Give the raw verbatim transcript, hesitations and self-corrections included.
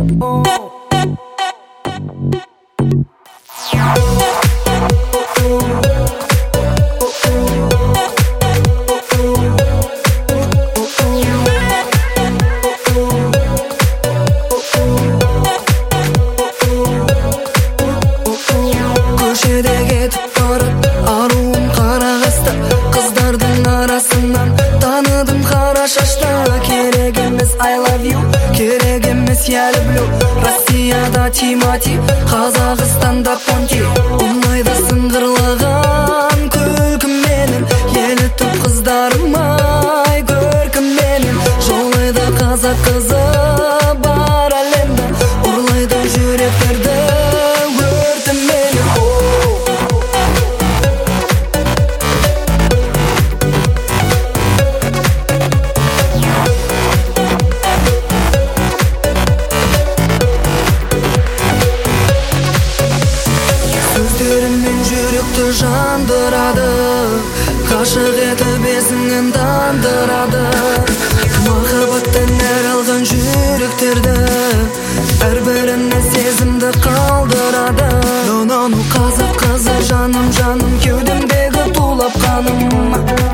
Көшеде кетіп барып аруым қара қасты, қыздардың арасынан таныдым қара шашты. Керек емес I love you, керек емес я люблю. Россияда Тимати, Қазақстанда Понти. Ұнайды сыңғырлаған күлкіменен, елітіп қыздарым ай көркіменен. Жолайды қазақ қызы бар әлемді, ұрлайды жүректерді өртіменен. Сөздерімен жүректі жандырады, ғашық етіп есіңнен тандырады. Махаббаттан нәр алған жүректерді бір-біріне сезімді қалдырады. No, no, no, қазақ қызы жаным жаным, кеудемдегі тулап қаным.